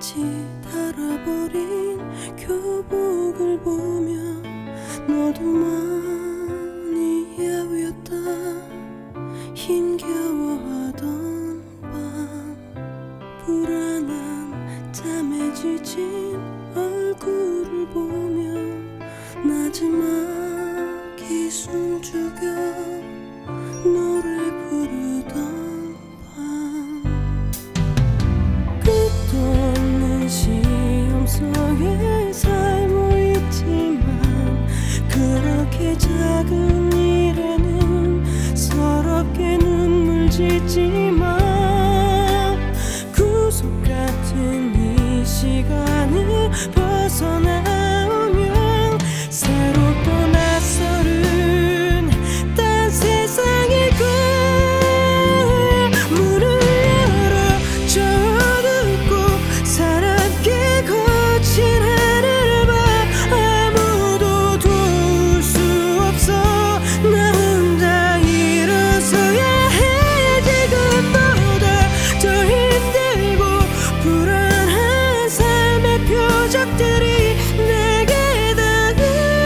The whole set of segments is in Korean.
같이 달아버린 교복을 보며 너도 많이 야위었다. 힘겨워하던 밤 불안한 잠에 지친 얼굴을 보며 나지막히 숨죽여 노래 부르던 밤 끝도 없는 시험 속에 살고 있지만 그렇게 작은 일에는 서럽게 눈물 짓지만 구속 같은 이 시간을 벗어나오면 새롭고 낯설은 딴 세상일 거야. 문을 열어 저 어둡고 사납게 거친 하늘을 봐. 아무도 도울 수 없어. 나 혼자 일어서야 해. 지금보다 더 힘들고 불안한 삶의 표적들이 내게 닿아.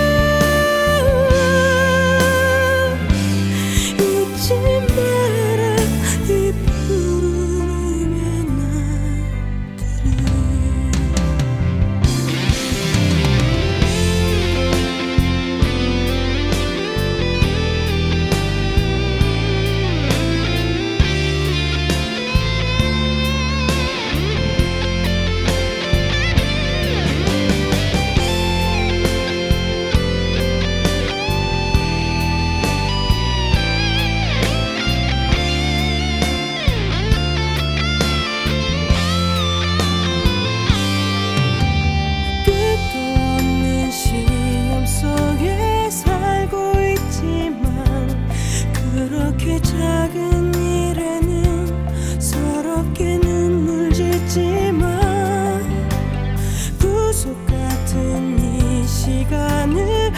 잊지 마라 이 푸르름의 날들을. 끝도 없는 시험 속에 살고 있지만 그렇게 작은 일에는 서럽게 눈물 짓지만 구속 같은 이 시간을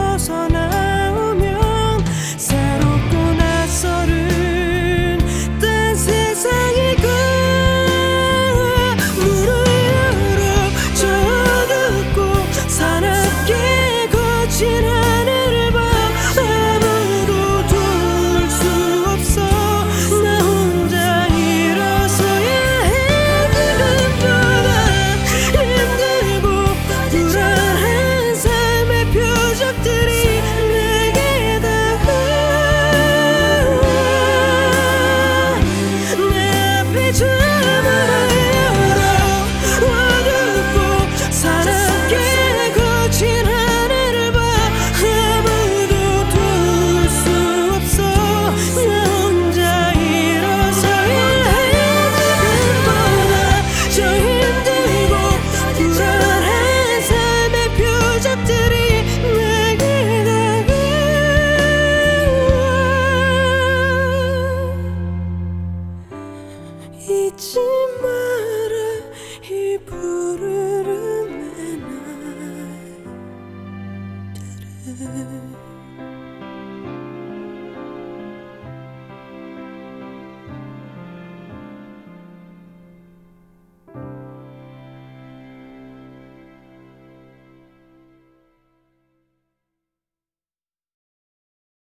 벗어나오면 새롭고 낯설은 딴 세상일 거야. 문을 열어 저 어둡고 사납게 거친 하늘을 봐. 아무도 도울 수 없어. 나 혼자 일어서야 해. 지금보다 힘들고 불안한 삶의 표적들이 내게 닿아. 내 앞에 저 문을 열어 어둡고 사납게 거친 하늘을 봐. 아무도 도울 수 없어. 나 혼자 일어서야 해. 지금보다 더 힘들고 불안한 삶의 표적들이 내게 닿아. 잊지 마라 이 푸르름의 날들을.